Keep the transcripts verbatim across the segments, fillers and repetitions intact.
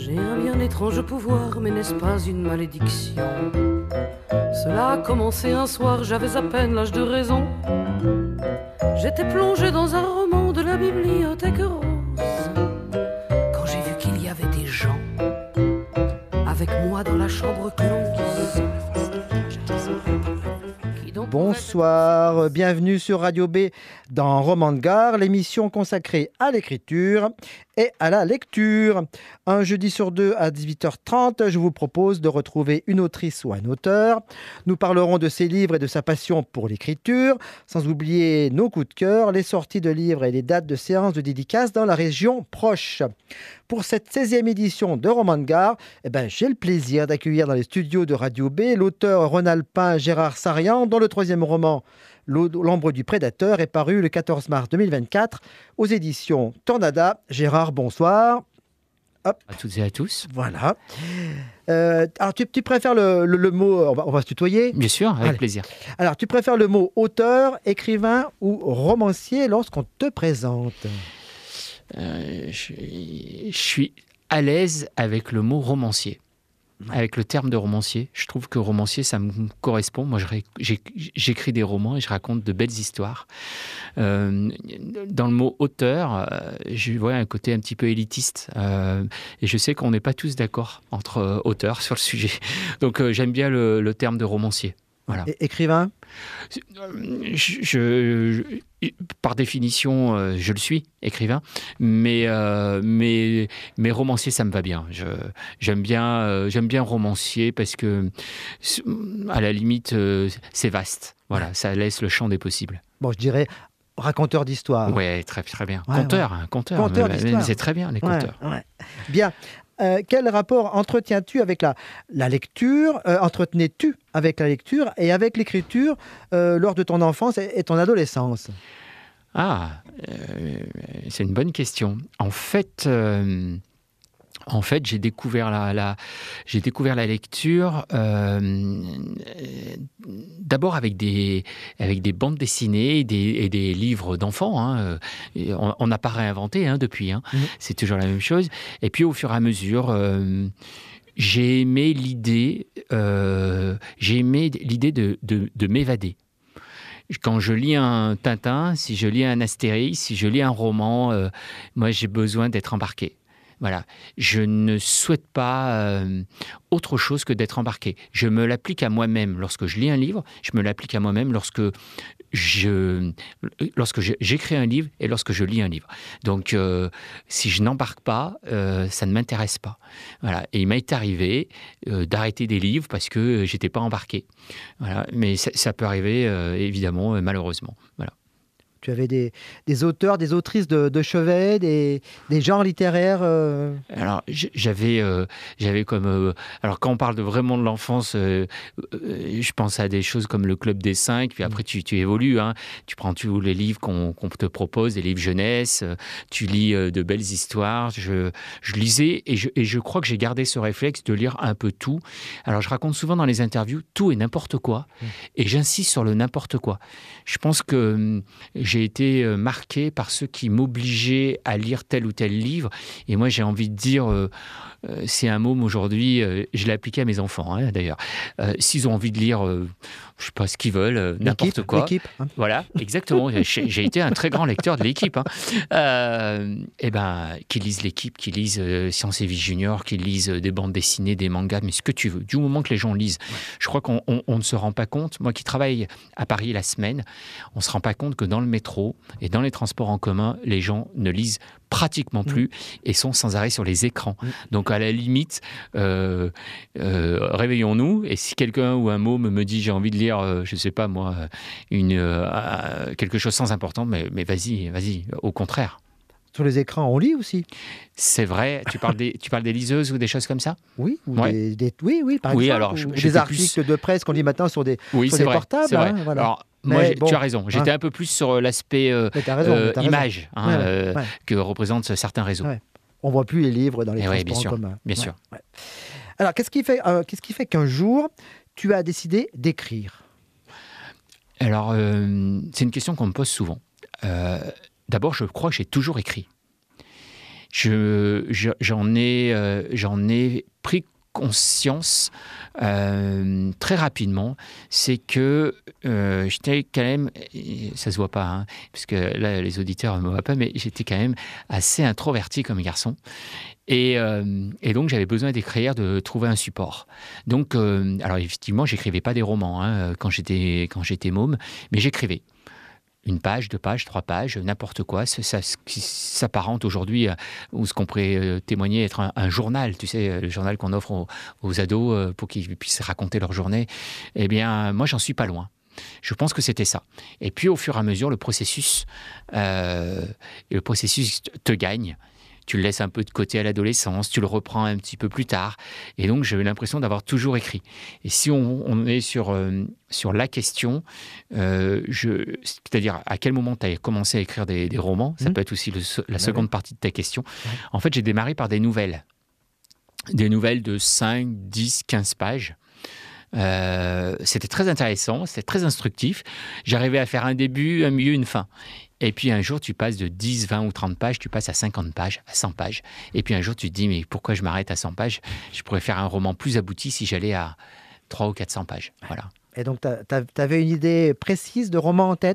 J'ai un bien étrange pouvoir, mais n'est-ce pas une malédiction? Cela a commencé un soir, j'avais à peine l'âge de raison. J'étais plongé dans un roman de la bibliothèque rose, quand j'ai vu qu'il y avait des gens avec moi dans la chambre close. Bonsoir, bienvenue sur Radio B dans Roman de Gare, l'émission consacrée à l'écriture et à la lecture. Un jeudi sur deux à dix-huit heures trente, je vous propose de retrouver une autrice ou un auteur. Nous parlerons de ses livres et de sa passion pour l'écriture, sans oublier nos coups de cœur, les sorties de livres et les dates de séances de dédicaces dans la région proche. Pour cette seizième édition de Roman de Gare, eh ben, j'ai le plaisir d'accueillir dans les studios de Radio B l'auteur rhône-alpin Gérard Sarian, dont le troisième roman L'ombre du prédateur est paru le quatorze mars deux mille vingt-quatre aux éditions Tornada. Gérard, bonsoir. Hop. À toutes et à tous. Voilà. Euh, alors, tu, tu préfères le, le, le mot... On va, on va se tutoyer ? Bien sûr, avec Allez. plaisir. Alors, tu préfères le mot auteur, écrivain ou romancier lorsqu'on te présente ? euh, je, je suis à l'aise avec le mot romancier. Avec le terme de romancier, je trouve que romancier, ça me correspond. Moi, je, j'écris des romans et je raconte de belles histoires. Euh, dans le mot auteur, je vois un côté un petit peu élitiste. Euh, et je sais qu'on n'est pas tous d'accord entre euh, auteurs sur le sujet. Donc, euh, j'aime bien le, le terme de romancier. Voilà. É- écrivain ? je, je, je, Par définition, euh, je le suis, écrivain, mais, euh, mais, mais romancier, ça me va bien. Je, j'aime bien, euh, j'aime bien romancier parce que, à la limite, euh, c'est vaste. Voilà, ça laisse le champ des possibles. Bon, je dirais raconteur d'histoire. Oui, très, très bien. Ouais, conteur, ouais. Hein, conteur. Conteur mais, d'histoire. Mais c'est très bien, les conteurs. Ouais, ouais. Bien. Euh, quel rapport entretiens-tu avec la, la lecture, euh, entretenais-tu avec la lecture et avec l'écriture euh, lors de ton enfance et, et ton adolescence ? Ah, euh, c'est une bonne question. En fait, euh, en fait j'ai, découvert la, la, j'ai découvert la lecture euh, d'abord avec des, avec des bandes dessinées et des, et des livres d'enfants. Hein. On n'a pas réinventé hein, depuis, hein. Mmh. C'est toujours la même chose. Et puis au fur et à mesure... Euh, j'ai aimé l'idée, euh, j'ai aimé l'idée de, de, de m'évader. Quand je lis un Tintin, si je lis un Astérix, si je lis un roman, euh, moi j'ai besoin d'être embarqué. Voilà. Je ne souhaite pas euh, autre chose que d'être embarqué. Je me l'applique à moi-même lorsque je lis un livre, je me l'applique à moi-même lorsque, je, lorsque je, j'écris un livre et lorsque je lis un livre. Donc, euh, si je n'embarque pas, euh, ça ne m'intéresse pas. Voilà. Et il m'a été arrivé euh, d'arrêter des livres parce que je n'étais pas embarqué. Voilà. Mais ça, ça peut arriver, euh, évidemment, euh, malheureusement. Voilà. Tu avais des, des auteurs, des autrices de, de chevet, des, des genres littéraires euh... Alors, j'avais, euh, j'avais comme... Euh, alors, quand on parle de vraiment de l'enfance, euh, euh, je pense à des choses comme le Club des Cinq, puis après, tu, tu évolues. Hein, tu prends tous les livres qu'on, qu'on te propose, des livres jeunesse, euh, tu lis euh, de belles histoires. Je, je lisais et je, et je crois que j'ai gardé ce réflexe de lire un peu tout. Alors, je raconte souvent dans les interviews tout et n'importe quoi, mmh. et j'insiste sur le n'importe quoi. Je pense que... J'ai été marqué par ceux qui m'obligeaient à lire tel ou tel livre. Et moi, j'ai envie de dire, euh, euh, c'est un môme aujourd'hui, euh, je l'ai appliqué à mes enfants, hein, d'ailleurs. Euh, s'ils ont envie de lire, euh, je ne sais pas ce qu'ils veulent, euh, n'importe l'équipe, quoi. L'équipe, hein. Voilà, exactement. j'ai, j'ai été un très grand lecteur de l'équipe. Hein. Euh, et ben, qu'ils lisent l'équipe, qu'ils lisent euh, Science et Vie Junior, qu'ils lisent euh, des bandes dessinées, des mangas, mais ce que tu veux. Du moment que les gens lisent. Ouais. Je crois qu'on on, on ne se rend pas compte. Moi qui travaille à Paris la semaine, on ne se rend pas compte que dans le métro et dans les transports en commun, les gens ne lisent pratiquement plus mmh. et sont sans arrêt sur les écrans. Mmh. Donc à la limite, euh, euh, réveillons-nous, et si quelqu'un ou un môme me dit j'ai envie de lire, euh, je ne sais pas moi, une, euh, quelque chose sans importance, mais, mais vas-y, vas-y, au contraire. Sur les écrans, on lit aussi. C'est vrai. Tu parles des, tu parles des liseuses ou des choses comme ça ? Oui, ou ouais. des, des, oui, oui, par oui, exemple. Alors, je, ou des articles plus... de presse qu'on lit maintenant sur des, oui, sur c'est des vrai, portables. C'est vrai. Hein, voilà. Alors, moi, bon, tu as raison. J'étais hein. un peu plus sur l'aspect euh, raison, euh, image hein, ouais, euh, ouais. que représentent certains réseaux. Ouais. On ne voit plus les livres dans les Et transports ouais, bien sûr, en commun. Bien ouais, sûr. Ouais. Alors, qu'est-ce qui fait, euh, qu'est-ce qui fait qu'un jour, tu as décidé d'écrire ? Alors, euh, c'est une question qu'on me pose souvent. Euh, d'abord, je crois que j'ai toujours écrit. je, je, j'en ai, euh, j'en ai pris conscience euh, très rapidement, c'est que euh, j'étais quand même, ça se voit pas, hein, parce que là les auditeurs ne me voient pas, mais j'étais quand même assez introverti comme garçon. Et, euh, et donc j'avais besoin d'écrire, de trouver un support. Donc, euh, alors effectivement, j'écrivais pas des romans hein, quand j'étais quand j'étais môme, mais j'écrivais. Une page, deux pages, trois pages, n'importe quoi. Ça, ça, ce qui s'apparente aujourd'hui, euh, ou ce qu'on pourrait euh, témoigner être un, un journal, tu sais, le journal qu'on offre aux, aux ados euh, pour qu'ils puissent raconter leur journée. Eh bien, moi, j'en suis pas loin. Je pense que c'était ça. Et puis, au fur et à mesure, le processus, euh, le processus te gagne. Tu le laisses un peu de côté à l'adolescence, tu le reprends un petit peu plus tard. Et donc, j'avais l'impression d'avoir toujours écrit. Et si on, on est sur, euh, sur la question, euh, je, c'est-à-dire à quel moment tu as commencé à écrire des, des romans, ça mmh. peut être aussi le, la seconde ouais. partie de ta question. Ouais. En fait, j'ai démarré par des nouvelles. Des nouvelles de cinq, dix, quinze pages. Euh, c'était très intéressant, c'était très instructif. J'arrivais à faire un début, un milieu, une fin. Et puis un jour, tu passes de dix, vingt ou trente pages, tu passes à cinquante pages, à cent pages. Et puis un jour, tu te dis, mais pourquoi je m'arrête à cent pages ? Je pourrais faire un roman plus abouti si j'allais à trois ou quatre cents pages. Voilà. Et donc, tu avais une idée précise de roman en tête ?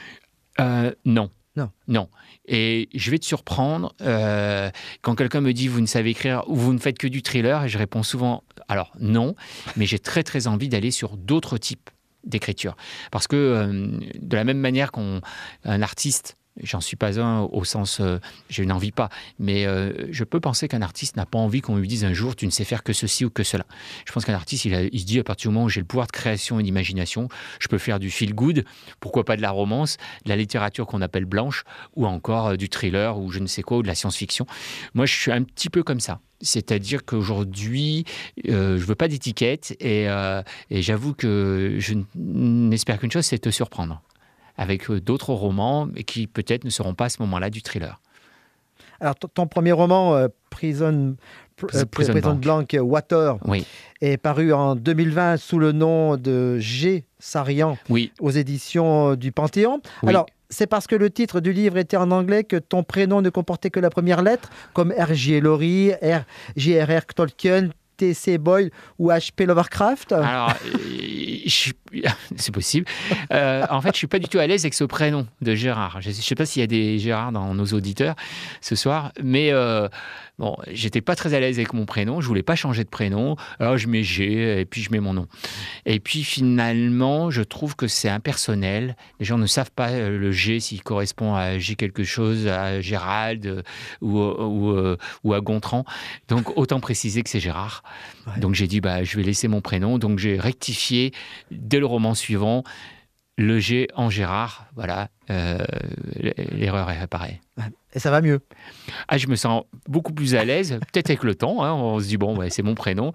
euh, Non. Non. Non. Et je vais te surprendre, euh, quand quelqu'un me dit « vous ne savez écrire » ou « vous ne faites que du thriller », et je réponds souvent « alors non », mais j'ai très très envie d'aller sur d'autres types d'écriture. Parce que euh, de la même manière qu'un artiste, j'en suis pas un au sens euh, je n'en vis pas, mais euh, je peux penser qu'un artiste n'a pas envie qu'on lui dise un jour tu ne sais faire que ceci ou que cela. Je pense qu'un artiste, il, a, il se dit à partir du moment où j'ai le pouvoir de création et d'imagination, je peux faire du feel good, pourquoi pas de la romance, de la littérature qu'on appelle blanche, ou encore euh, du thriller ou je ne sais quoi, ou de la science-fiction. Moi, je suis un petit peu comme ça. C'est-à-dire qu'aujourd'hui, euh, je ne veux pas d'étiquette et, euh, et j'avoue que je n'espère qu'une chose, c'est te surprendre avec d'autres romans, mais qui peut-être ne seront pas à ce moment-là du thriller. Alors, t- ton premier roman, euh, Prison, pr- euh, Prison, Prison Blank, Water, oui. est paru en deux mille vingt sous le nom de G. Sarian oui. aux éditions du Panthéon. Oui. Alors, c'est parce que le titre du livre était en anglais que ton prénom ne comportait que la première lettre, comme R J Laurie, R J R R Tolkien, T C Boyle ou H P Lovecraft. Alors, euh, je, c'est possible. Euh, en fait, je ne suis pas du tout à l'aise avec ce prénom de Gérard. Je ne sais pas s'il y a des Gérard dans nos auditeurs ce soir, mais euh, bon, j'étais pas très à l'aise avec mon prénom. Je voulais pas changer de prénom. Alors, je mets G et puis je mets mon nom. Et puis, finalement, je trouve que c'est impersonnel. Les gens ne savent pas le G s'il correspond à G quelque chose, à Gérald euh, ou, ou, euh, ou à Gontran. Donc, autant préciser que c'est Gérard. Ouais. Donc, j'ai dit, bah, je vais laisser mon prénom. Donc, j'ai rectifié dès le roman suivant le G en Gérard. Voilà, euh, l'erreur est réparée. Et ça va mieux. Ah, je me sens beaucoup plus à l'aise, peut-être avec le temps. Hein, on se dit, bon, ouais, c'est mon prénom.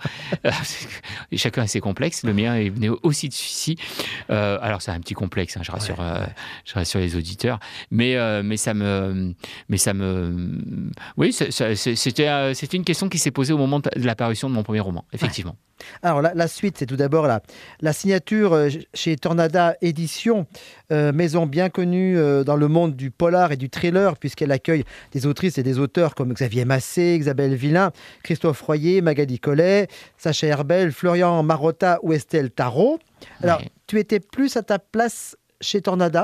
Et chacun a ses complexes. Le mien est venu aussi de celui-ci. Euh, alors, c'est un petit complexe, hein, je, rassure, ouais, ouais. Euh, je rassure les auditeurs. Mais, euh, mais, ça me, mais ça me... Oui, ça, ça, c'était, euh, c'était une question qui s'est posée au moment de la parution de mon premier roman, effectivement. Ouais. Alors, la, la suite, c'est tout d'abord la, la signature chez Tornada Éditions, euh, maison bien connue euh, dans le monde du polar et du thriller, puisqu'elle accueille des autrices et des auteurs comme Xavier Massé, Isabelle Villain, Christophe Royer, Magali Collet, Sacha Herbel, Florian Marotta ou Estelle Tarot. Alors, ouais. Tu étais plus à ta place chez Tornada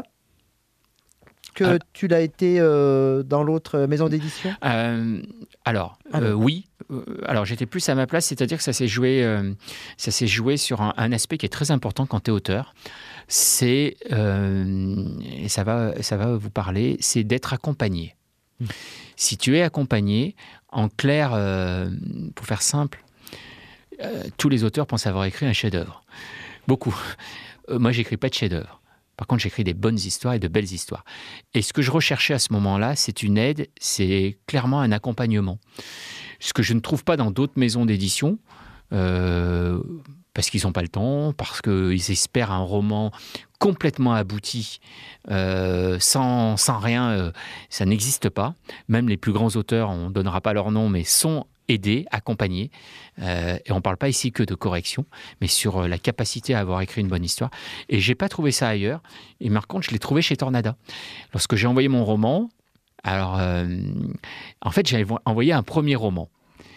que euh, tu l'as été euh, dans l'autre maison d'édition euh, Alors, alors. Euh, oui. Alors, j'étais plus à ma place, c'est-à-dire que ça s'est joué, euh, ça s'est joué sur un, un aspect qui est très important quand tu es auteur. C'est, euh, et ça va, ça va vous parler, c'est d'être accompagné. Mmh. Si tu es accompagné, en clair, euh, pour faire simple, euh, tous les auteurs pensent avoir écrit un chef-d'œuvre. Beaucoup. Euh, moi, j'écris pas de chef-d'œuvre. Par contre, j'écris des bonnes histoires et de belles histoires. Et ce que je recherchais à ce moment-là, c'est une aide, c'est clairement un accompagnement. Ce que je ne trouve pas dans d'autres maisons d'édition, euh, parce qu'ils n'ont pas le temps, parce qu'ils espèrent un roman complètement abouti, euh, sans, sans rien, euh, ça n'existe pas. Même les plus grands auteurs, on ne donnera pas leur nom, mais sont aidés, accompagnés. Euh, et on ne parle pas ici que de correction, mais sur la capacité à avoir écrit une bonne histoire. Et je n'ai pas trouvé ça ailleurs. Et par contre, je l'ai trouvé chez Tornada. Lorsque j'ai envoyé mon roman Alors, euh, en fait, j'avais envoyé un premier roman.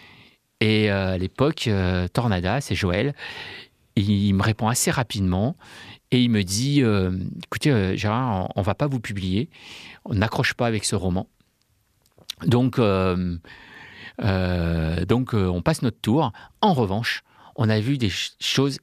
Et euh, à l'époque, euh, Tornada, c'est Joël, il, il me répond assez rapidement et il me dit euh, « Écoutez, euh, Gérard, on ne va pas vous publier, on n'accroche pas avec ce roman. Donc, euh, euh, donc euh, on passe notre tour. En revanche, on a vu des ch- choses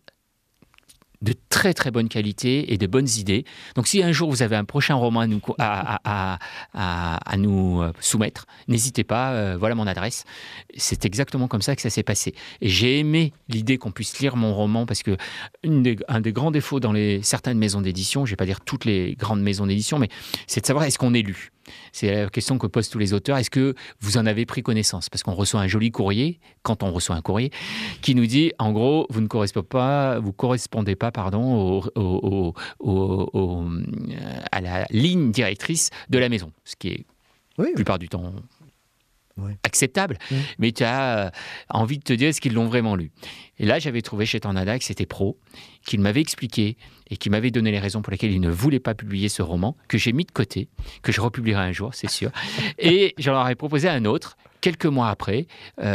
de très très bonne qualité et de bonnes idées. Donc si un jour vous avez un prochain roman à nous, à, à, à, à nous soumettre, n'hésitez pas, euh, voilà mon adresse. C'est exactement comme ça que ça s'est passé. Et j'ai aimé l'idée qu'on puisse lire mon roman parce que une des, un des grands défauts dans les, certaines maisons d'édition, je ne vais pas dire toutes les grandes maisons d'édition, mais c'est de savoir est-ce qu'on est lu. C'est la question que posent tous les auteurs. Est-ce que vous en avez pris connaissance ? Parce qu'on reçoit un joli courrier, quand on reçoit un courrier, qui nous dit, en gros, vous ne correspondez pas, vous correspondez pas pardon, au, au, au, au, à la ligne directrice de la maison. Ce qui est, oui, la plupart du temps, oui. acceptable. Oui. Mais tu as envie de te dire, est-ce qu'ils l'ont vraiment lu ? Et là, j'avais trouvé chez Tornada que c'était pro, qu'il m'avait expliqué et qui m'avait donné les raisons pour lesquelles il ne voulait pas publier ce roman, que j'ai mis de côté, que je republierai un jour, c'est sûr. Et je leur ai proposé un autre, quelques mois après,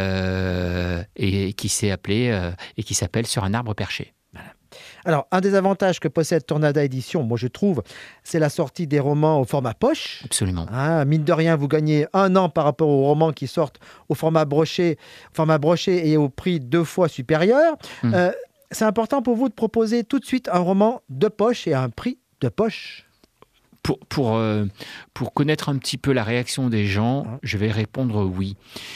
euh, et qui s'est appelé, euh, et qui s'appelle Sur un arbre perché. Voilà. Alors, un des avantages que possède Tornada Édition, moi je trouve, c'est la sortie des romans au format poche. Absolument. Hein, mine de rien, vous gagnez un an par rapport aux romans qui sortent au format broché, format broché et au prix deux fois supérieur. Mmh. Euh, c'est important pour vous de proposer tout de suite un roman de poche et à un prix de poche. Pour, pour, euh, pour connaître un petit peu la réaction des gens, mmh. je vais répondre oui.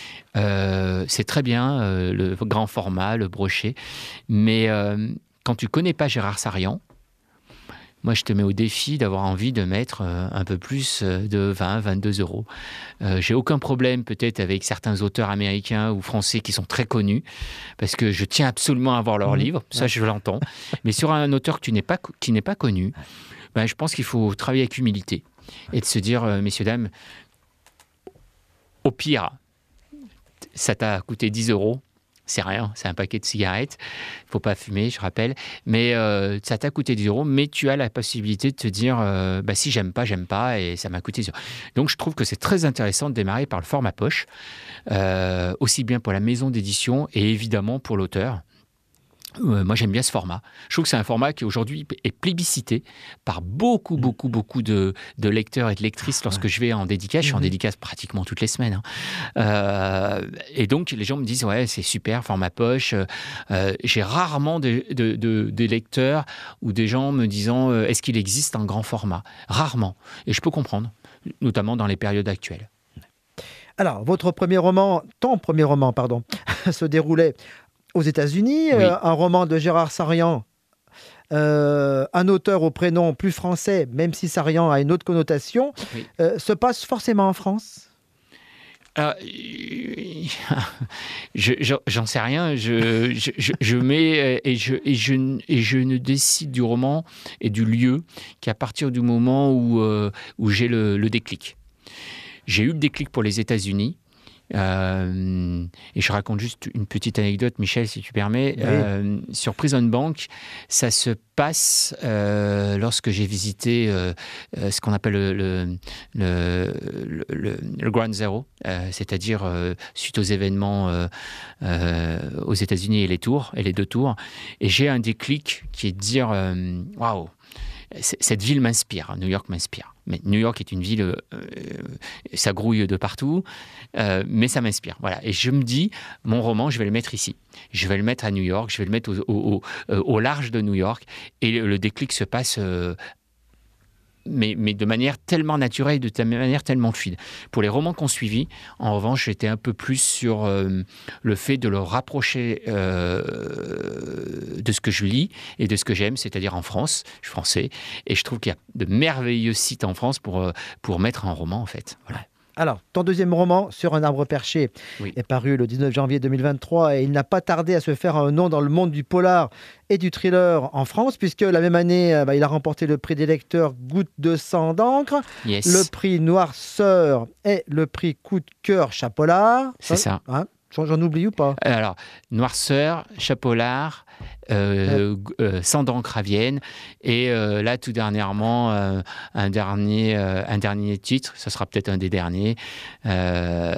Euh, c'est très bien, euh, le grand format, le broché, mais euh, quand tu ne connais pas Gérard Sarian, moi, je te mets au défi d'avoir envie de mettre euh, un peu plus de vingt, vingt-deux euros. Euh, j'ai aucun problème peut-être avec certains auteurs américains ou français qui sont très connus, parce que je tiens absolument à avoir leurs mmh. livres, ça je l'entends. Mais sur un auteur que tu n'es pas, qui n'est pas connu, ben, je pense qu'il faut travailler avec humilité et de se dire, euh, messieurs, dames, au pire, ça t'a coûté dix euros. C'est rien, c'est un paquet de cigarettes. Il ne faut pas fumer, je rappelle. Mais euh, ça t'a coûté dix euros, mais tu as la possibilité de te dire euh, bah, si j'aime pas, j'aime pas, et ça m'a coûté dix euros. Donc je trouve que c'est très intéressant de démarrer par le format poche, euh, aussi bien pour la maison d'édition et évidemment pour l'auteur. Euh, moi, j'aime bien ce format. Je trouve que c'est un format qui aujourd'hui est plébiscité par beaucoup, beaucoup, beaucoup de, de lecteurs et de lectrices lorsque je vais en dédicace. Je suis en dédicace pratiquement toutes les semaines. Hein. Euh, et donc, les gens me disent, ouais, c'est super, format poche. Euh, j'ai rarement des de, de, de lecteurs ou des gens me disant, euh, est-ce qu'il existe un grand format ? Rarement. Et je peux comprendre, notamment dans les périodes actuelles. Alors, votre premier roman, ton premier roman, pardon, se déroulait aux États-Unis, oui. euh, un roman de Gérard Sarian, euh, un auteur au prénom plus français, même si Sarian a une autre connotation, oui. euh, se passe forcément en France ? Alors, je, je, j'en sais rien. Je, je, je, je mets et je, et, je, et je ne décide du roman et du lieu qu'à partir du moment où, euh, où j'ai le, le déclic. J'ai eu le déclic pour les États-Unis. Euh, et je raconte juste une petite anecdote, Michel, si tu permets. Oui. Euh, sur Prison Bank, ça se passe euh, lorsque j'ai visité euh, ce qu'on appelle le, le, le, le, le Ground Zero, euh, c'est-à-dire euh, suite aux événements euh, euh, aux États-Unis et les tours, et les deux tours. Et j'ai un déclic qui est de dire waouh, wow, cette ville m'inspire, New York m'inspire. Mais New York est une ville, euh, ça grouille de partout, euh, mais ça m'inspire. Voilà. Et je me dis, mon roman, je vais le mettre ici. Je vais le mettre à New York, je vais le mettre au, au, au, au large de New York. Et le, le déclic se passe, euh, mais, mais de manière tellement naturelle, de manière tellement fluide. Pour les romans qu'on suivit, en revanche, j'étais un peu plus sur euh, le fait de le rapprocher euh, de ce que je lis et de ce que j'aime, c'est-à-dire en France. Je suis français, et je trouve qu'il y a de merveilleux sites en France pour, pour mettre un roman, en fait. Voilà. Alors, ton deuxième roman, Sur un arbre perché, oui. est paru le dix-neuf janvier deux mille vingt-trois et il n'a pas tardé à se faire un nom dans le monde du polar et du thriller en France, puisque la même année, bah, il a remporté le prix des lecteurs Goutte de sang d'encre, yes. le prix Noirceur et le prix Coup de cœur Chapollard. C'est ça. Hein, J'en, j'en oublie ou pas? Alors, Noirceur, Chapeaulard, euh, ouais. euh, Sang d'encre ravienne, et euh, là, tout dernièrement, euh, un, dernier, euh, un dernier titre, ça sera peut-être un des derniers, euh,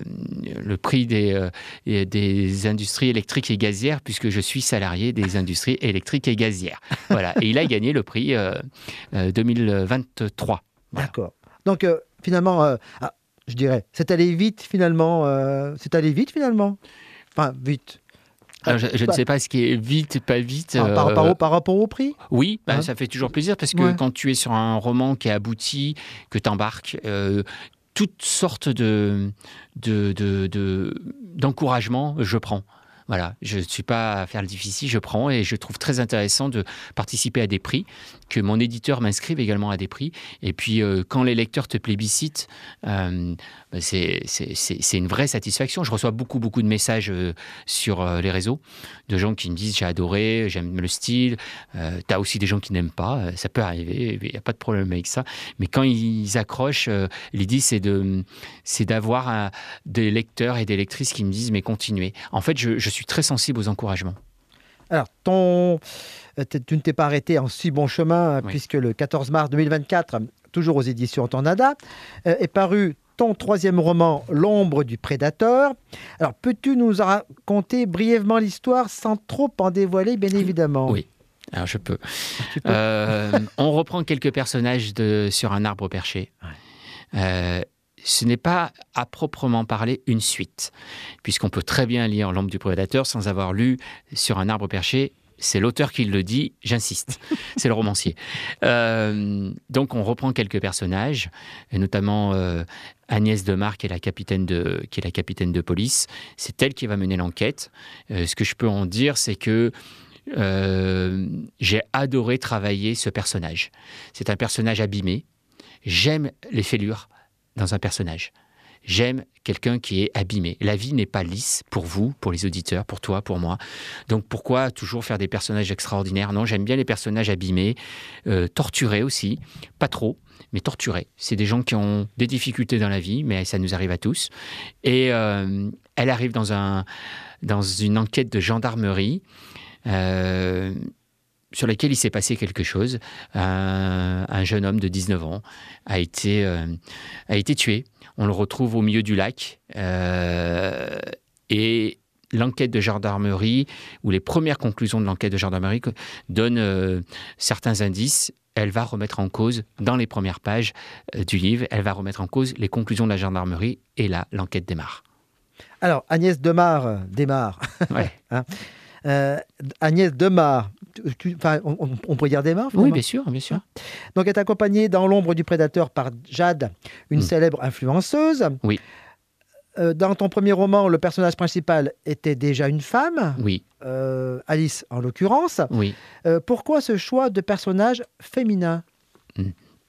le prix des, euh, des industries électriques et gazières, puisque je suis salarié des industries électriques et gazières. Voilà, et il a gagné le prix euh, euh, deux mille vingt-trois. Voilà. D'accord. Donc, euh, finalement, euh, ah, je dirais, c'est allé vite, finalement. Euh, c'est allé vite, finalement. Enfin, vite. Alors, je, je ne sais pas ce qui est vite, pas vite. Par, par, euh... par, par rapport au prix? Oui, bah, hein? Ça fait toujours plaisir parce que ouais. quand tu es sur un roman qui est abouti, que tu embarques, euh, toutes sortes de, de, de, de, d'encouragements, je prends. Voilà, je ne suis pas à faire le difficile, je prends et je trouve très intéressant de participer à des prix, que mon éditeur m'inscrive également à des prix. Et puis, euh, quand les lecteurs te plébiscitent, euh, c'est, c'est, c'est, c'est une vraie satisfaction. Je reçois beaucoup, beaucoup de messages euh, sur euh, les réseaux, de gens qui me disent « j'ai adoré, j'aime le style euh, ». Tu as aussi des gens qui n'aiment pas, ça peut arriver, il n'y a pas de problème avec ça. Mais quand ils accrochent, euh, l'idée c'est, de, c'est d'avoir un, des lecteurs et des lectrices qui me disent « mais continuez ». En fait, je, je suis très sensible aux encouragements. Alors, ton... tu ne t'es pas arrêté en si bon chemin, oui. puisque le quatorze mars deux mille vingt-quatre, toujours aux éditions Tornada, est paru ton troisième roman, L'ombre du prédateur. Alors, peux-tu nous raconter brièvement l'histoire sans trop en dévoiler, bien évidemment? Oui. Alors, je peux. Tu peux. Euh, on reprend quelques personnages de, sur un arbre perché. Ouais. Euh, ce n'est pas à proprement parler une suite, puisqu'on peut très bien lire L'ombre du prédateur sans avoir lu Sur un arbre perché. C'est l'auteur qui le dit, j'insiste, c'est le romancier. Euh, donc on reprend quelques personnages, et notamment euh, Agnès Demar, qui est, la capitaine de, qui est la capitaine de police. C'est elle qui va mener l'enquête. Euh, ce que je peux en dire, c'est que euh, j'ai adoré travailler ce personnage. C'est un personnage abîmé. J'aime les fêlures dans un personnage. J'aime quelqu'un qui est abîmé. La vie n'est pas lisse pour vous, pour les auditeurs, pour toi, pour moi. Donc pourquoi toujours faire des personnages extraordinaires? Non, j'aime bien les personnages abîmés, euh, torturés aussi, pas trop, mais torturés. C'est des gens qui ont des difficultés dans la vie, mais ça nous arrive à tous. Et euh, elle arrive dans, un, dans une enquête de gendarmerie euh, sur laquelle il s'est passé quelque chose. Un, un jeune homme de dix-neuf ans a été, euh, a été tué. On le retrouve au milieu du lac. Euh, et l'enquête de gendarmerie, ou les premières conclusions de l'enquête de gendarmerie, donnent euh, certains indices. Elle va remettre en cause, dans les premières pages euh, du livre, elle va remettre en cause les conclusions de la gendarmerie. Et là, l'enquête démarre. Alors, Agnès Demar euh, démarre. Ouais. hein Euh, Agnès Demar, tu, tu, on, on pourrait dire Demar? Oui, bien sûr, bien sûr. Donc, elle est accompagnée dans L'ombre du prédateur par Jade, une mmh. célèbre influenceuse. Oui. Euh, dans ton premier roman, le personnage principal était déjà une femme. Oui. Euh, Alice, en l'occurrence. Oui. Euh, pourquoi ce choix de personnage féminin? mmh.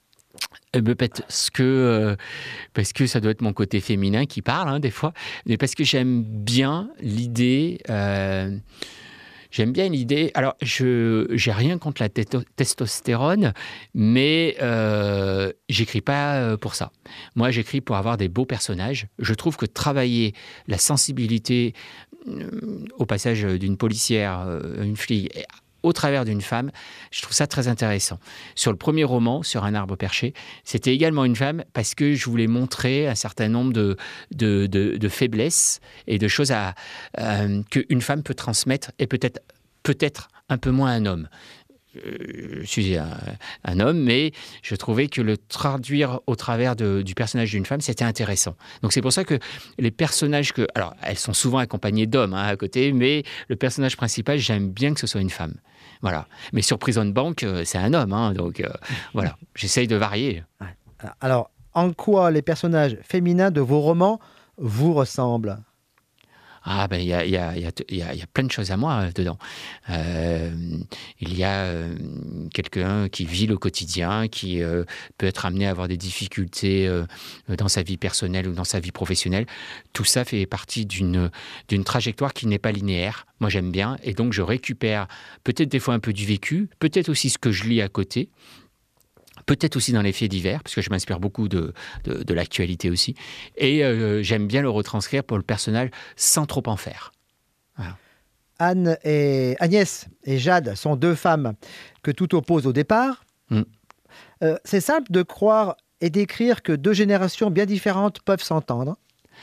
Parce que, euh, parce que ça doit être mon côté féminin qui parle, hein, des fois, mais parce que j'aime bien l'idée... Euh, J'aime bien l'idée. Alors, je j'ai rien contre la této- testostérone, mais euh, j'écris pas pour ça. Moi, j'écris pour avoir des beaux personnages. Je trouve que travailler la sensibilité euh, au passage d'une policière, euh, une flic, au travers d'une femme, je trouve ça très intéressant. Sur le premier roman, Sur un arbre perché, c'était également une femme parce que je voulais montrer un certain nombre de, de, de, de faiblesses et de choses à, euh, qu'une femme peut transmettre et peut-être, peut-être un peu moins un homme. Je suis un, un homme, mais je trouvais que le traduire au travers de, du personnage d'une femme, c'était intéressant. Donc c'est pour ça que les personnages que... Alors, elles sont souvent accompagnées d'hommes hein, à côté, mais le personnage principal, j'aime bien que ce soit une femme. Voilà. Mais sur Prison Bank, c'est un homme, hein, donc euh, voilà. J'essaye de varier. Alors, en quoi les personnages féminins de vos romans vous ressemblent ? Ah ben il y a, y, a, y, a, y, a, y a plein de choses à moi euh, dedans. Euh, il y a euh, quelqu'un qui vit le quotidien, qui euh, peut être amené à avoir des difficultés euh, dans sa vie personnelle ou dans sa vie professionnelle. Tout ça fait partie d'une, d'une trajectoire qui n'est pas linéaire. Moi j'aime bien et donc je récupère peut-être des fois un peu du vécu, peut-être aussi ce que je lis à côté, peut-être aussi dans les faits divers, parce que je m'inspire beaucoup de, de, de l'actualité aussi. Et euh, j'aime bien le retranscrire pour le personnage sans trop en faire. Voilà. Anne et Agnès et Jade sont deux femmes que tout oppose au départ. Mm. Euh, c'est simple de croire et d'écrire que deux générations bien différentes peuvent s'entendre.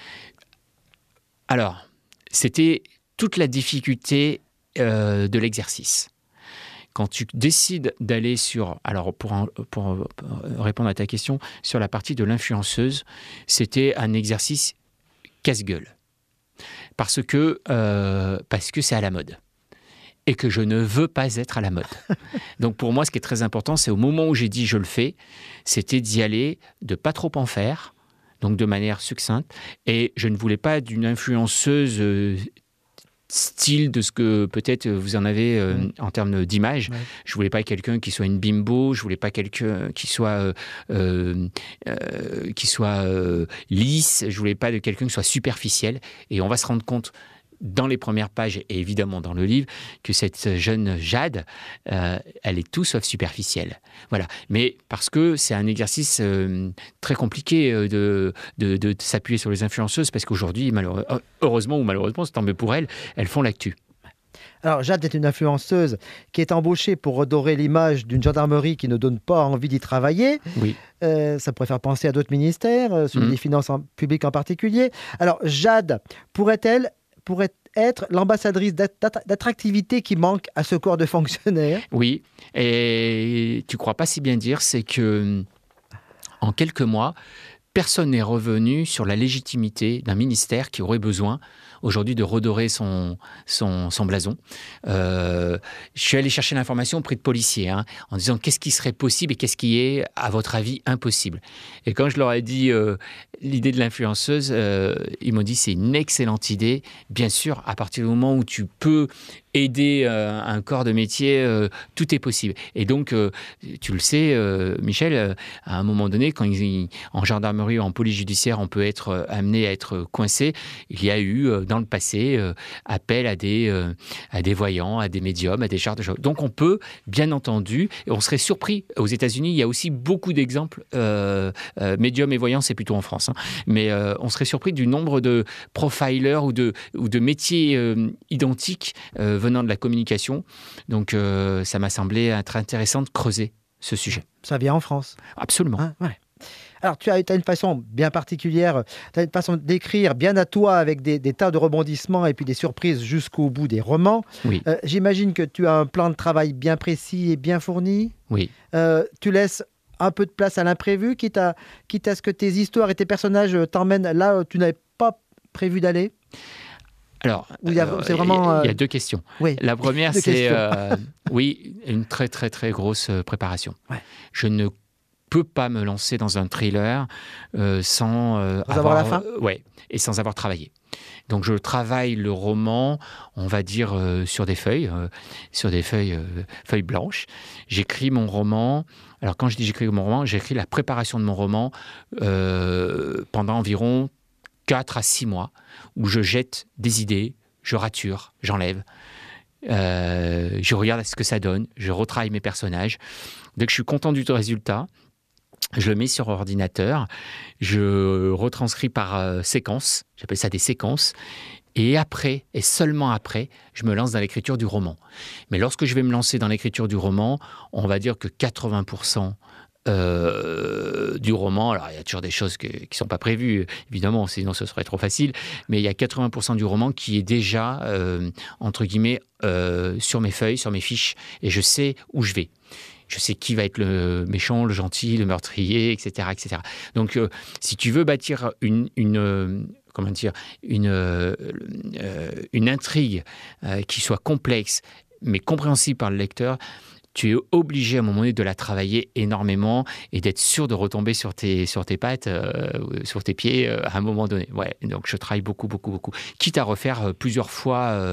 Alors, c'était toute la difficulté euh, de l'exercice. Quand tu décides d'aller sur, alors pour, pour, pour répondre à ta question, sur la partie de l'influenceuse, c'était un exercice casse-gueule. Parce que, euh, parce que c'est à la mode. Et que je ne veux pas être à la mode. Donc pour moi, ce qui est très important, c'est au moment où j'ai dit je le fais, c'était d'y aller, de pas trop en faire, donc de manière succincte. Et je ne voulais pas d'une influenceuse euh, style de ce que peut-être vous en avez euh, mmh. en termes d'image. Ouais. Je voulais pas quelqu'un qui soit une bimbo, je voulais pas quelqu'un qui soit euh, euh, euh, qui soit euh, lisse, je voulais pas de quelqu'un qui soit superficiel. Et on va se rendre compte dans les premières pages et évidemment dans le livre que cette jeune Jade, euh, elle est tout sauf superficielle. Voilà. Mais parce que c'est un exercice euh, très compliqué euh, de, de, de, de s'appuyer sur les influenceuses parce qu'aujourd'hui, heureusement ou malheureusement, c'est tant mieux pour elles, elles font l'actu. Alors, Jade est une influenceuse qui est embauchée pour redorer l'image d'une gendarmerie qui ne donne pas envie d'y travailler. Oui. Euh, ça pourrait faire penser à d'autres ministères, euh, celui mmh. des finances en, publiques en particulier. Alors, Jade, pourrait-elle pourrait être l'ambassadrice d'attractivité qui manque à ce corps de fonctionnaires? Oui, et tu ne crois pas si bien dire, c'est que en quelques mois, personne n'est revenu sur la légitimité d'un ministère qui aurait besoin aujourd'hui de redorer son, son, son blason. Euh, je suis allé chercher l'information auprès de policiers, hein, en disant qu'est-ce qui serait possible et qu'est-ce qui est, à votre avis, impossible. Et quand je leur ai dit euh, l'idée de l'influenceuse, euh, ils m'ont dit c'est une excellente idée. Bien sûr, à partir du moment où tu peux aider euh, un corps de métier, euh, tout est possible. Et donc, euh, tu le sais, euh, Michel, euh, à un moment donné, quand ils, en gendarmerie ou en police judiciaire, on peut être euh, amené à être coincé, il y a eu euh, dans le passé euh, appel à des, euh, à des voyants, à des médiums, à des genres de choses. Donc, on peut, bien entendu, et on serait surpris. Aux États-Unis, il y a aussi beaucoup d'exemples. Euh, euh, médiums et voyants, c'est plutôt en France. Hein, mais euh, on serait surpris du nombre de profilers ou de, ou de métiers euh, identiques euh, venant de la communication. Donc, euh, ça m'a semblé être intéressant de creuser ce sujet. Ça vient en France. Absolument. Hein, ouais. Alors, tu as, as une façon bien particulière, tu as une façon d'écrire bien à toi avec des, des tas de rebondissements et puis des surprises jusqu'au bout des romans. Oui. Euh, j'imagine que tu as un plan de travail bien précis et bien fourni. Oui. Euh, tu laisses un peu de place à l'imprévu, quitte à, quitte à ce que tes histoires et tes personnages t'emmènent là où tu n'avais pas prévu d'aller. Alors, il y a, euh, c'est vraiment, il y a deux questions. Oui, la première, c'est euh, oui, une très très très grosse préparation. Ouais. Je ne peux pas me lancer dans un thriller euh, sans, euh, sans avoir, avoir la fin. Euh, ouais, et sans avoir travaillé. Donc je travaille le roman, on va dire euh, sur des feuilles, euh, sur des feuilles, euh, feuilles blanches. J'écris mon roman. Alors quand je dis j'écris mon roman, j'écris la préparation de mon roman euh, pendant environ quatre à six mois, où je jette des idées, je rature, j'enlève, euh, je regarde ce que ça donne, je retravaille mes personnages. Dès que je suis content du résultat, je le mets sur ordinateur, je retranscris par euh, séquences, j'appelle ça des séquences, et après, et seulement après, je me lance dans l'écriture du roman. Mais lorsque je vais me lancer dans l'écriture du roman, on va dire que quatre-vingts pour cent Euh, du roman, alors il y a toujours des choses que, qui ne sont pas prévues, évidemment, sinon ce serait trop facile, mais il y a quatre-vingts pour cent du roman qui est déjà, euh, entre guillemets, euh, sur mes feuilles, sur mes fiches, et je sais où je vais. Je sais qui va être le méchant, le gentil, le meurtrier, et cetera, et cetera. Donc, euh, si tu veux bâtir une, une euh, comment dire, une, euh, une intrigue euh, qui soit complexe, mais compréhensible par le lecteur, tu es obligé à un moment donné de la travailler énormément et d'être sûr de retomber sur tes, sur tes pattes, euh, sur tes pieds euh, à un moment donné. Ouais, donc je travaille beaucoup, beaucoup, beaucoup. Quitte à refaire plusieurs fois, euh,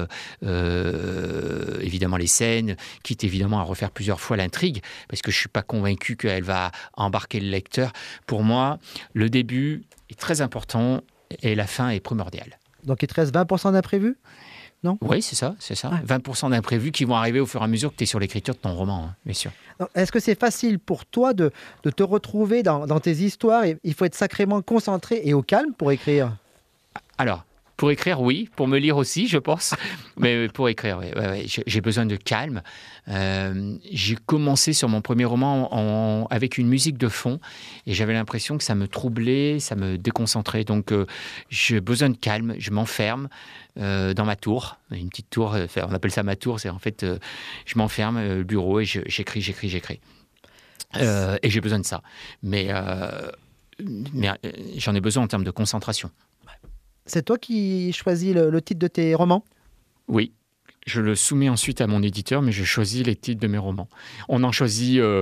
euh, évidemment, les scènes, quitte évidemment à refaire plusieurs fois l'intrigue, parce que je ne suis pas convaincu qu'elle va embarquer le lecteur. Pour moi, le début est très important et la fin est primordiale. Donc il te reste vingt pour cent d'imprévu ? non ? Oui, c'est ça, c'est ça. Ouais. vingt pour cent d'imprévus qui vont arriver au fur et à mesure que tu es sur l'écriture de ton roman, hein, bien sûr. Alors, est-ce que c'est facile pour toi de, de te retrouver dans, dans tes histoires ? Et il faut être sacrément concentré et au calme pour écrire. Alors, pour écrire, oui. Pour me lire aussi, je pense. Mais pour écrire, oui. Ouais, ouais. J'ai besoin de calme. Euh, j'ai commencé sur mon premier roman en, en, avec une musique de fond et j'avais l'impression que ça me troublait, ça me déconcentrait. Donc, euh, j'ai besoin de calme. Je m'enferme euh, dans ma tour. Une petite tour, on appelle ça ma tour. C'est en fait, euh, je m'enferme au euh, bureau et je, j'écris, j'écris, j'écris. Euh, et j'ai besoin de ça. Mais, euh, mais euh, j'en ai besoin en termes de concentration. C'est toi qui choisis le, le titre de tes romans ? Oui, je le soumets ensuite à mon éditeur, mais je choisis les titres de mes romans. On en choisit euh,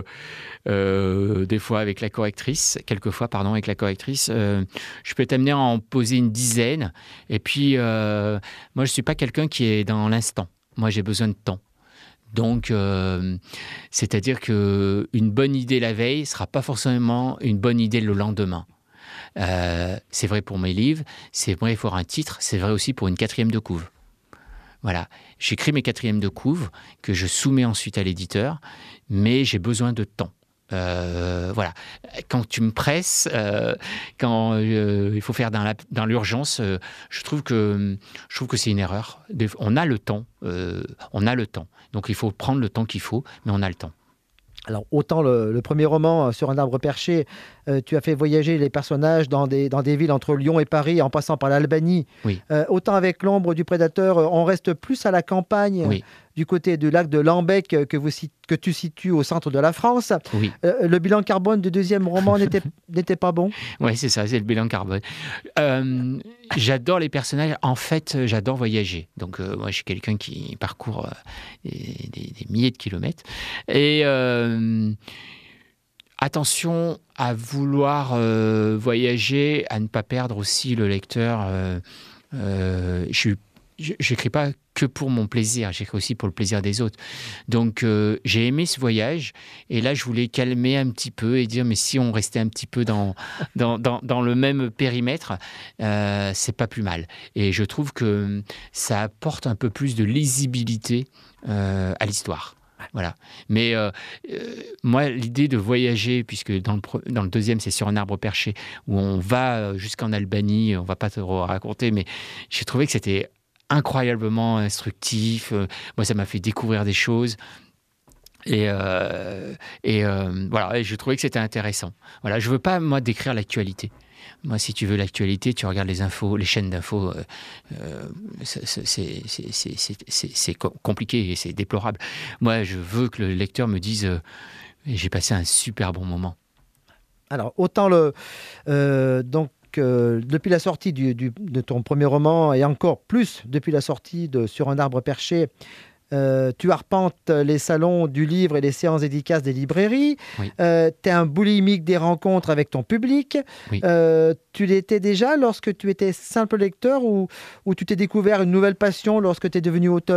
euh, des fois avec la correctrice, quelquefois, pardon, avec la correctrice. Euh, je peux t'amener à en poser une dizaine. Et puis, euh, moi, je ne suis pas quelqu'un qui est dans l'instant. Moi, j'ai besoin de temps. Donc, euh, c'est-à-dire qu'une bonne idée la veille ne sera pas forcément une bonne idée le lendemain. Euh, c'est vrai pour mes livres, c'est vrai pour un titre, c'est vrai aussi pour une quatrième de couve. Voilà, j'écris mes quatrièmes de couve que je soumets ensuite à l'éditeur, mais j'ai besoin de temps. Euh, voilà, quand tu me presses, euh, quand euh, il faut faire dans, la, dans l'urgence, euh, je trouve que je trouve que c'est une erreur. On a le temps, euh, on a le temps. Donc il faut prendre le temps qu'il faut, mais on a le temps. Alors, autant le, le premier roman, Sur un arbre perché, euh, tu as fait voyager les personnages dans des, dans des villes entre Lyon et Paris, en passant par l'Albanie. Oui. Euh, autant avec L'ombre du prédateur, on reste plus à la campagne, oui. du côté du lac de Lambec, que, vous, que tu situes au centre de la France. Oui. Euh, le bilan carbone du deuxième roman n'était, n'était pas bon ? Oui, c'est ça, c'est le bilan carbone. Euh, j'adore les personnages. En fait, j'adore voyager. Donc, euh, moi, je suis quelqu'un qui parcourt euh, des, des, des milliers de kilomètres. Et euh, attention à vouloir euh, voyager, à ne pas perdre aussi le lecteur. Euh, euh, je suis J'écris pas que pour mon plaisir, j'écris aussi pour le plaisir des autres. Donc, euh, j'ai aimé ce voyage. Et là, je voulais calmer un petit peu et dire, mais si on restait un petit peu dans, dans, dans, dans le même périmètre, euh, c'est pas plus mal. Et je trouve que ça apporte un peu plus de lisibilité euh, à l'histoire. Voilà. Mais euh, euh, moi, l'idée de voyager, puisque dans le, dans le deuxième, c'est Sur un arbre perché, où on va jusqu'en Albanie, on va pas te raconter, mais j'ai trouvé que c'était incroyablement instructif. Euh, moi, ça m'a fait découvrir des choses. Et, euh, et euh, voilà, et je trouvais que c'était intéressant. Voilà, je veux pas, moi, décrire l'actualité. Moi, si tu veux l'actualité, tu regardes les infos, les chaînes d'infos, euh, euh, c'est, c'est, c'est, c'est, c'est, c'est, c'est compliqué et c'est déplorable. Moi, je veux que le lecteur me dise euh, j'ai passé un super bon moment. Alors, autant le... Euh, donc, Euh, depuis la sortie du, du, de ton premier roman, et encore plus depuis la sortie de Sur un arbre perché, euh, tu arpentes les salons du livre et les séances dédicaces des librairies. Oui. Euh, tu es un boulimique des rencontres avec ton public. Oui. Euh, tu l'étais déjà lorsque tu étais simple lecteur ou, ou tu t'es découvert une nouvelle passion lorsque tu es devenu auteur ?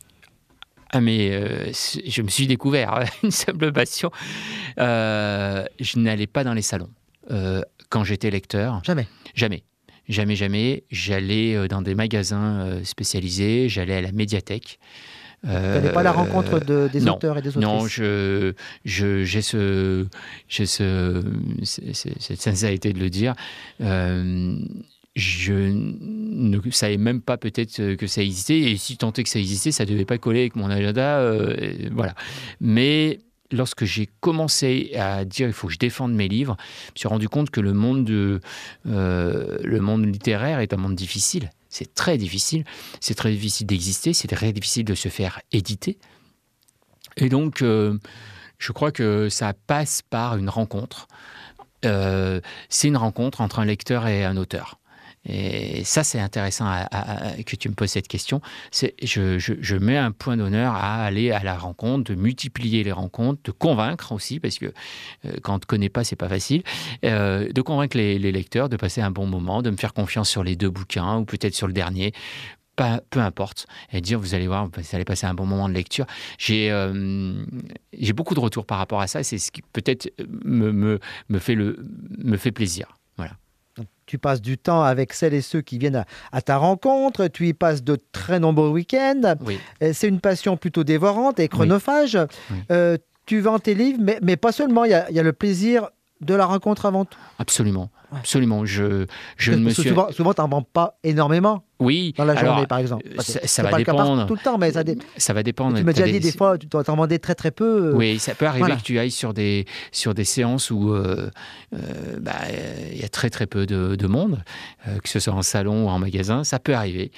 Ah mais euh, je me suis découvert une simple passion. Euh, je n'allais pas dans les salons. Euh, quand j'étais lecteur. Jamais. Jamais. Jamais, jamais. J'allais dans des magasins spécialisés, j'allais à la médiathèque. Euh, tu n'allais pas à la rencontre de, des non, auteurs et des autrices ? Non, je, je, j'ai, ce, j'ai ce, cette sincérité de le dire. Euh, je ne savais même pas peut-être que ça existait. Et si tant est que ça existait, ça ne devait pas coller avec mon agenda. Euh, voilà. Mais... lorsque j'ai commencé à dire il faut que je défende mes livres, je me suis rendu compte que le monde, de, euh, le monde littéraire est un monde difficile. C'est très difficile. C'est très difficile d'exister. C'est très difficile de se faire éditer. Et donc, euh, je crois que ça passe par une rencontre. Euh, c'est une rencontre entre un lecteur et un auteur. Et ça, c'est intéressant à, à, à, que tu me poses cette question. C'est, je, je, je mets un point d'honneur à aller à la rencontre, de multiplier les rencontres, de convaincre aussi, parce que euh, quand on ne te connaît pas, c'est pas facile, euh, de convaincre les, les lecteurs de passer un bon moment, de me faire confiance sur les deux bouquins, ou peut-être sur le dernier, pas, peu importe, et dire, vous allez voir, vous allez passer un bon moment de lecture. J'ai, euh, j'ai beaucoup de retours par rapport à ça, c'est ce qui peut-être me, me, me, fait, le, me fait plaisir. Voilà. Tu passes du temps avec celles et ceux qui viennent à, à ta rencontre. Tu y passes de très nombreux week-ends. Oui. C'est une passion plutôt dévorante et chronophage. Oui. Oui. Euh, tu vends tes livres, mais, mais pas seulement. Il y, a, il y a le plaisir de la rencontre avant tout. Absolument. Absolument. Je, je ne me suis... Souvent, souvent tu n'en vends pas énormément. Oui. Dans la journée, alors, par exemple. Ça, ça, ça va pas dépendre. Tout le temps, mais ça, dé... ça va dépendre. Tu m'as déjà dit des fois, tu t'en vendais très très peu. Oui, ça peut arriver voilà. que tu ailles sur des, sur des séances où euh, euh, bah, y a très très peu de, de monde, euh, que ce soit en salon ou en magasin, ça peut arriver.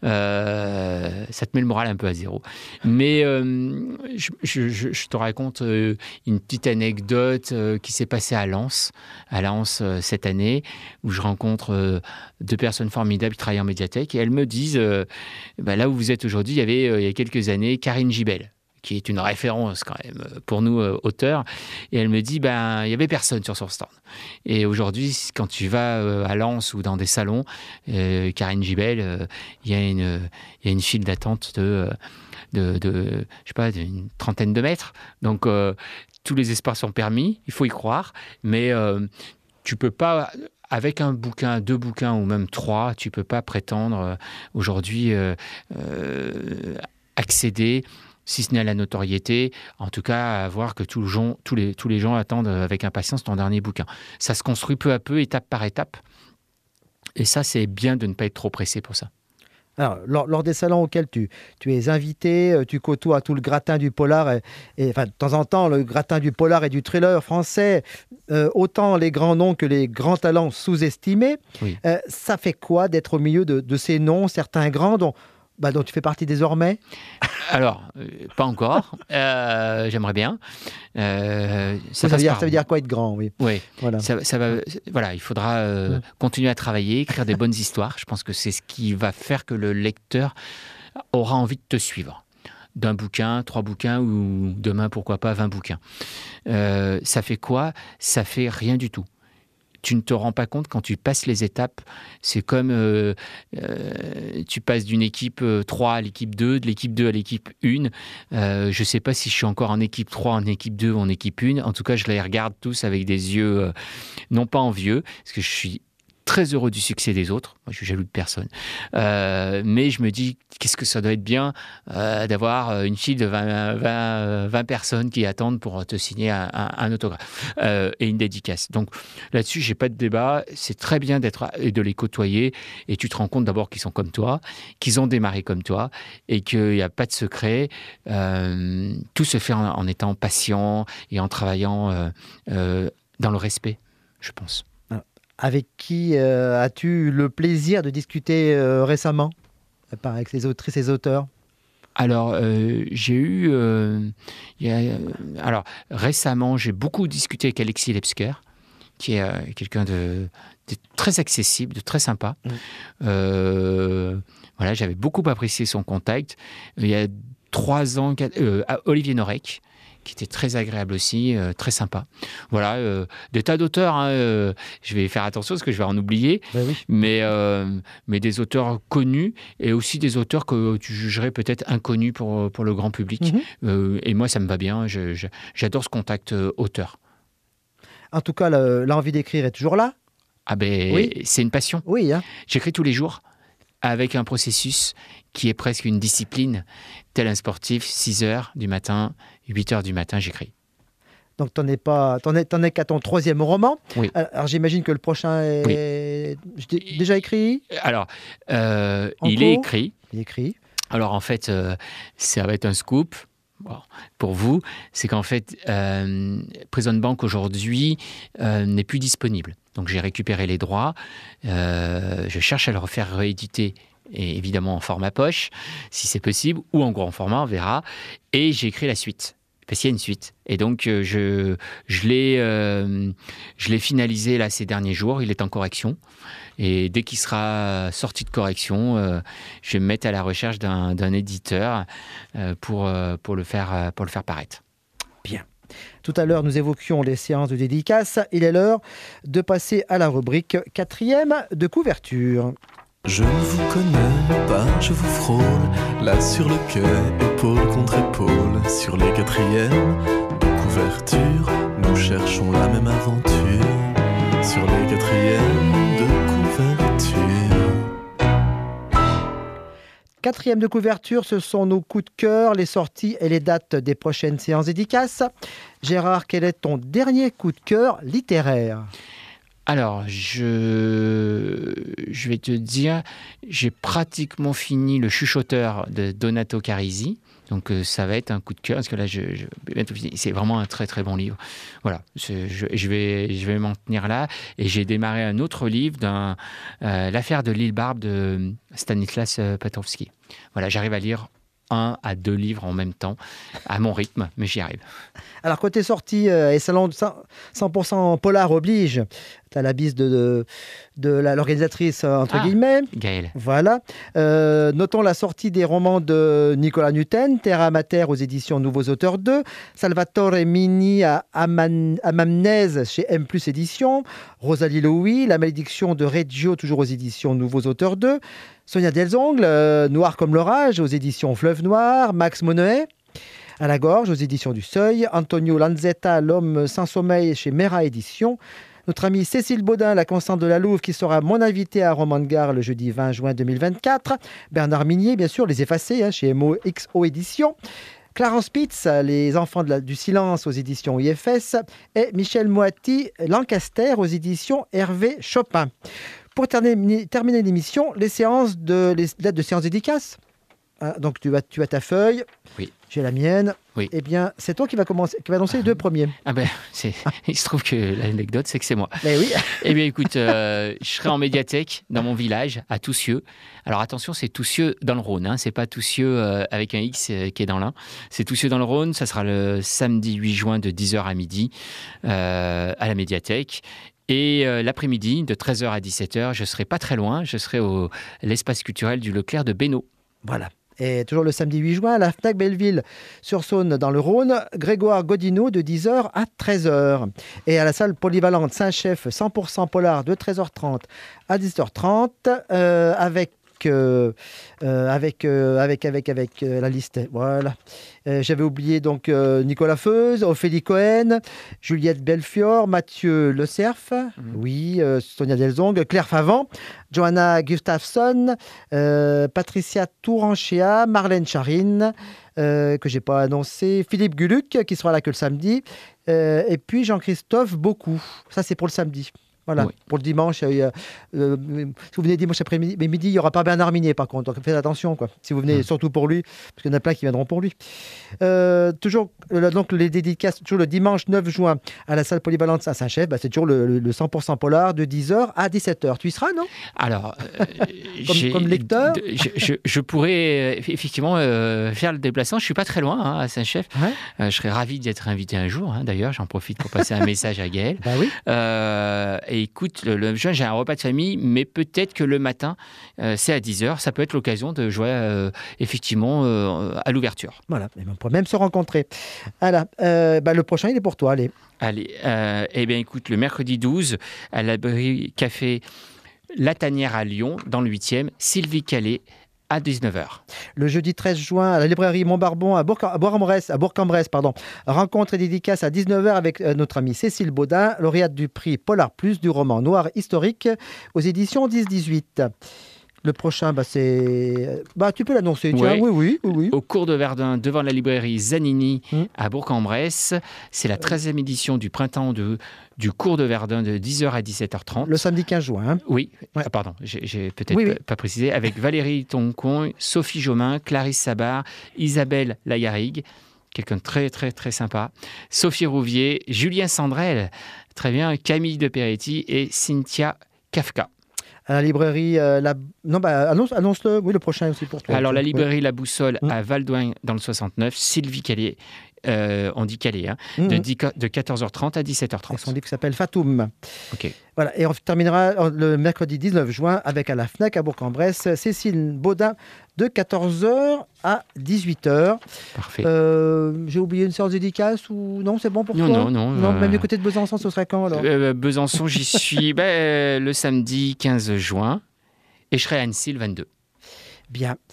Euh, ça te met le moral un peu à zéro. Mais euh, je, je, je, je te raconte euh, une petite anecdote euh, qui s'est passée à Lens, à Lens euh, cette année, où je rencontre euh, deux personnes formidables qui travaillent en médiathèque et elles me disent, euh, bah, là où vous êtes aujourd'hui, il y avait euh, il y a quelques années Karine Gibel, qui est une référence quand même pour nous, euh, auteurs. Et elle me dit, ben, il n'y avait personne sur son stand. Et aujourd'hui, quand tu vas euh, à Lens ou dans des salons, euh, Karine Gibel, euh, il y a une, il y a une file d'attente de, de, de, je sais pas, d'une trentaine de mètres. Donc, euh, tous les espoirs sont permis, il faut y croire. Mais euh, tu peux pas... Avec un bouquin, deux bouquins ou même trois, tu ne peux pas prétendre euh, aujourd'hui euh, euh, accéder, si ce n'est à la notoriété, en tout cas à voir que tous les, gens, tous, les, tous les gens attendent avec impatience ton dernier bouquin. Ça se construit peu à peu, étape par étape. Et ça, c'est bien de ne pas être trop pressé pour ça. Alors, lors, lors des salons auxquels tu, tu es invité, tu côtoies tout le gratin du polar, et, et enfin, de temps en temps, le gratin du polar et du thriller français, euh, autant les grands noms que les grands talents sous-estimés. Oui. Euh, ça fait quoi d'être au milieu de, de ces noms, certains grands dont, bah, dont tu fais partie désormais? Alors, euh, pas encore. Euh, j'aimerais bien. Euh, ça, ça, veut dire, ça veut dire quoi être grand, oui. Oui. Voilà. Ça, ça va, voilà, il faudra euh, mmh. continuer à travailler, écrire des bonnes histoires. Je pense que c'est ce qui va faire que le lecteur aura envie de te suivre. D'un bouquin, trois bouquins ou demain, pourquoi pas, vingt bouquins. Euh, ça fait quoi? Ça fait rien du tout. Tu ne te rends pas compte quand tu passes les étapes. C'est comme euh, euh, tu passes d'une équipe trois à l'équipe deux, de l'équipe deux à l'équipe un. Euh, je ne sais pas si je suis encore en équipe trois, en équipe deux ou en équipe un. En tout cas, je les regarde tous avec des yeux euh, non pas envieux, parce que je suis très heureux du succès des autres. Moi, je suis jaloux de personne. Euh, mais je me dis, qu'est-ce que ça doit être bien euh, d'avoir une file de vingt, vingt, vingt personnes qui attendent pour te signer un, un, un autographe euh, et une dédicace. Donc là-dessus, j'ai pas de débat. C'est très bien d'être et de les côtoyer. Et tu te rends compte d'abord qu'ils sont comme toi, qu'ils ont démarré comme toi et qu'il n'y a pas de secret. Euh, tout se fait en, en étant patient et en travaillant euh, euh, dans le respect, je pense. Avec qui euh, as-tu eu le plaisir de discuter euh, récemment, avec les autrices et les auteurs? Alors, euh, j'ai eu... Euh, y a, euh, alors, récemment, j'ai beaucoup discuté avec Alexis Lepsker, qui est euh, quelqu'un de, de très accessible, de très sympa. Mmh. Euh, voilà, j'avais beaucoup apprécié son contact. Il y a trois ans, quatre, euh, Olivier Norek, qui était très agréable aussi, euh, très sympa. Voilà, euh, des tas d'auteurs, hein, euh, je vais faire attention parce que je vais en oublier, ben oui. mais, euh, mais des auteurs connus et aussi des auteurs que tu jugerais peut-être inconnus pour, pour le grand public. Mm-hmm. Euh, et moi, ça me va bien, je, je, j'adore ce contact euh, auteur. En tout cas, le, l'envie d'écrire est toujours là? Ah ben, oui. C'est une passion. Oui. Hein. J'écris tous les jours, avec un processus qui est presque une discipline. Tel un sportif, six heures du matin, huit heures du matin, j'écris. Donc, tu n'en es, pas, t'en es, t'en es qu'à ton troisième roman. Oui. Alors, j'imagine que le prochain est oui. déjà écrit? Alors, euh, il est écrit. Il est écrit. Alors, en fait, euh, ça va être un scoop. Bon, pour vous, c'est qu'en fait, euh, Prison Bank aujourd'hui euh, n'est plus disponible. Donc j'ai récupéré les droits, euh, je cherche à le refaire rééditer, et évidemment en format poche, si c'est possible, ou en grand format, on verra. Et j'ai écrit la suite, parce qu'il y a une suite. Et donc euh, je, je, l'ai, euh, je l'ai finalisé là ces derniers jours, il est en correction. Et dès qu'il sera sorti de correction, euh, je vais me mettre à la recherche d'un, d'un éditeur euh, pour, euh, pour, le faire, pour le faire paraître. Bien. Tout à l'heure, nous évoquions les séances de dédicaces. Il est l'heure de passer à la rubrique quatrième de couverture. Je ne vous connais pas, je vous frôle, là sur le quai, épaule contre épaule, sur les quatrièmes de couverture, nous cherchons la même aventure. sur les quatrièmes de couverture. Quatrième de couverture, ce sont nos coups de cœur, les sorties et les dates des prochaines séances dédicaces. Gérard, quel est ton dernier coup de cœur littéraire ? Alors, je, je vais te dire, j'ai pratiquement fini Le Chuchoteur de Donato Carisi. Donc, euh, ça va être un coup de cœur, parce que là, je, je, c'est vraiment un très, très bon livre. Voilà, je, je, vais, je vais m'en tenir là. Et j'ai démarré un autre livre, d'un, euh, L'affaire de l'île Barbe de Stanislas Petrovski. Voilà, j'arrive à lire un à deux livres en même temps, à mon rythme, mais j'y arrive. Alors, côté sortie euh, et salon de cent pour cent polar oblige, tu as la bise de, de, de la, l'organisatrice, entre ah, guillemets. Gaëlle. Voilà. Euh, notons la sortie des romans de Nicolas Nuten, Terra Mater aux éditions Nouveaux Auteurs deux, Salvatore Mini à Aman, Amamnèse chez M plus Éditions, Rosalie Louis, La malédiction de Reggio, toujours aux éditions Nouveaux Auteurs deux, Sonia Delzongle, euh, Noir comme l'orage aux éditions Fleuve Noir, Max Monnet, À la gorge aux éditions du Seuil, Antonio Lanzetta, L'homme sans sommeil chez Mera Éditions, notre amie Cécile Baudin, la constante de la Louve, qui sera mon invitée à Roman de Gare le jeudi vingt juin deux mille vingt-quatre, Bernard Minier, bien sûr, Les Effacés hein, chez M O X O Éditions, Clarence Pitts, Les enfants de la, du silence aux éditions I F S, et Michel Moati, Lancaster aux éditions Hervé Chopin. Pour terminer, terminer l'émission, les séances de, les dates de séances dédicaces. Ah, donc tu as, tu as ta feuille, oui. J'ai la mienne. Oui. Eh bien, c'est toi qui va commencer, qui va annoncer les deux premiers. Ah ben, c'est, il se trouve que l'anecdote, c'est que c'est moi. Mais oui. Eh bien, écoute, euh, je serai en médiathèque dans mon village, à Toussieux. Alors attention, c'est Toussieux dans le Rhône, hein. C'est pas Toussieux euh, avec un X euh, qui est dans l'Ain. C'est Toussieux dans le Rhône. Ça sera le samedi huit juin de dix heures à midi euh, à la médiathèque. Et euh, l'après-midi, de treize heures à dix-sept heures, je serai pas très loin. Je serai au l'espace culturel du Leclerc de Bénaud. Voilà. Et toujours le samedi huit juin, à la Fnac Belleville-sur-Saône dans le Rhône, Grégoire Godineau de dix heures à treize heures. Et à la salle polyvalente Saint-Chef cent pour cent polar de treize heures trente à dix heures trente euh, avec Euh, euh, avec, euh, avec, avec, avec euh, la liste. Voilà. Euh, j'avais oublié donc euh, Nicolas Feuz, Ophélie Cohen, Juliette Belfior, Mathieu Le Cerf, mmh. oui, euh, Sonia Delzongle, Claire Favant, Johanna Gustafsson, euh, Patricia Touranchea, Marlène Charine, euh, que je n'ai pas annoncé, Philippe Guluc, qui sera là que le samedi, euh, et puis Jean-Christophe Beaucoup. Ça, c'est pour le samedi. Voilà, oui. Pour le dimanche, euh, euh, si vous venez dimanche après-midi, mais midi, il n'y aura pas Bernard Minier par contre, donc faites attention, quoi. Si vous venez, mmh. surtout pour lui, parce qu'il y en a plein qui viendront pour lui. Euh, toujours, euh, donc les dédicaces, toujours le dimanche neuf juin à la salle polyvalente à Saint-Chef, bah, c'est toujours le, le, le cent pour cent polar de dix heures à dix-sept heures. Tu y seras, non ? Alors, euh, comme, comme lecteur de, je, je, je pourrais effectivement euh, faire le déplacement, je ne suis pas très loin hein, à Saint-Chef. Ouais. Euh, je serais ravi d'être invité un jour, hein, d'ailleurs, j'en profite pour passer un message à Gaëlle. Bah oui. Euh, et écoute, le, le juin, j'ai un repas de famille, mais peut-être que le matin, euh, c'est à dix heures. Ça peut être l'occasion de jouer euh, effectivement euh, à l'ouverture. Voilà, et on pourrait même se rencontrer. Voilà, euh, bah, le prochain, il est pour toi, allez. Allez, euh, eh bien écoute, le mercredi douze, à la librairie Café La Tanière à Lyon, dans le huitième, Sylvie Calais, à dix-neuf heures. Le jeudi treize juin, à la librairie Montbarbon, à Bourg-en-Bresse, à Bourg-en-Bresse, pardon, rencontre et dédicace à dix-neuf heures avec euh, notre amie Cécile Baudin, lauréate du prix Polar Plus du roman noir historique aux éditions dix dix-huit. Le prochain, bah, c'est... Bah, tu peux l'annoncer, tiens. Ouais. Oui, oui, oui, oui. Au cours de Verdun, devant la librairie Zanini, mmh. à Bourg-en-Bresse. C'est la treizième édition du printemps de, du cours de Verdun de dix heures à dix-sept heures trente. Le samedi quinze juin. Hein. Oui, ouais. ah, pardon, j'ai, j'ai peut-être oui, pas, oui. pas précisé. Avec Valérie Toncon, Sophie Jomain, Clarisse Sabar, Isabelle Lagarigue, quelqu'un de très, très, très sympa, Sophie Rouvier, Julien Sandrel, très bien, Camille de Peretti et Cynthia Kafka. À la librairie, euh, la... non, bah, annonce, annonce-le, oui, le prochain aussi pour toi. Alors, la librairie oui. La Boussole mmh. à Valdoin, dans le soixante-neuf, Sylvie Calais, euh, on dit Calais, hein, mmh. de, dix, de quatorze heures trente à dix-sept heures trente. C'est son livre qui s'appelle Fatoum. Ok. Voilà, et on terminera le mercredi dix-neuf juin avec à la Fnac à Bourg-en-Bresse, Cécile Baudin, de quatorze heures à dix-huit heures. Parfait. Euh, j'ai oublié une séance dédicace ou non, c'est bon pour non, toi Non, non, non. Euh... Même du côté de Besançon, ce serait quand alors euh, Besançon, j'y suis ben, le samedi quinze juin et je serai à Annecy le vingt-deux. Bien.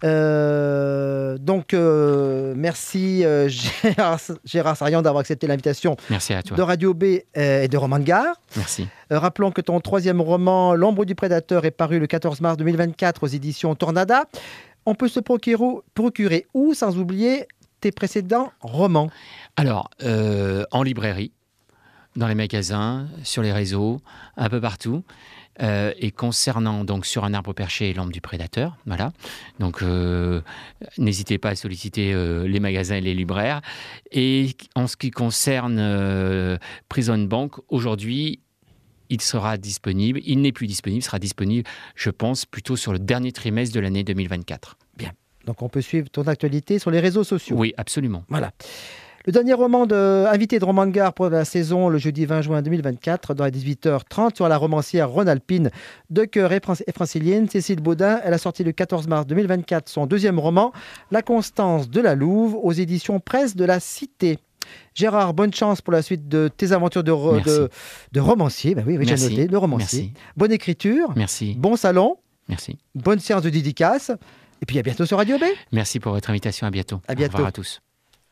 Euh, donc, euh, merci euh, Gérard, Gérard Sarian d'avoir accepté l'invitation Merci à toi. de Radio B et de Roman Gare. Merci. Euh, rappelons que ton troisième roman, L'ombre du prédateur, est paru le quatorze mars deux mille vingt-quatre aux éditions Tornada. On peut se procurer, procurer où, sans oublier tes précédents romans? Alors, euh, en librairie, dans les magasins, sur les réseaux, un peu partout. Euh, et concernant donc Sur un arbre perché et L'ombre du prédateur, voilà. Donc, euh, n'hésitez pas à solliciter euh, les magasins et les libraires. Et en ce qui concerne euh, Prison Bank, aujourd'hui, il sera disponible. Il n'est plus disponible, sera disponible, je pense, plutôt sur le dernier trimestre de l'année deux mille vingt-quatre. Bien. Donc, on peut suivre ton actualité sur les réseaux sociaux. Oui, absolument. Voilà. Le dernier roman de invité de Roman Gare pour la saison, le jeudi vingt juin deux mille vingt-quatre, dans les dix-huit heures trente, sur la romancière rhône-alpine de cœur et francilienne, Cécile Baudin. Elle a sorti le quatorze mars deux mille vingt-quatre son deuxième roman, La Constance de la Louve, aux éditions Presse de la Cité. Gérard, bonne chance pour la suite de tes aventures de, ro- de, de romancier. Ben oui, oui j'ai Merci. noté, de romancier. Merci. Bonne écriture. Merci. Bon salon. Merci. Bonne séance de dédicace. Et puis à bientôt sur Radio B. Merci pour votre invitation. À bientôt. À bientôt. Au revoir à tous.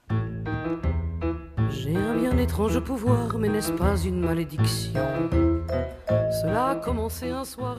J'ai un bien étrange pouvoir, mais n'est-ce pas une malédiction? Cela a commencé un soir.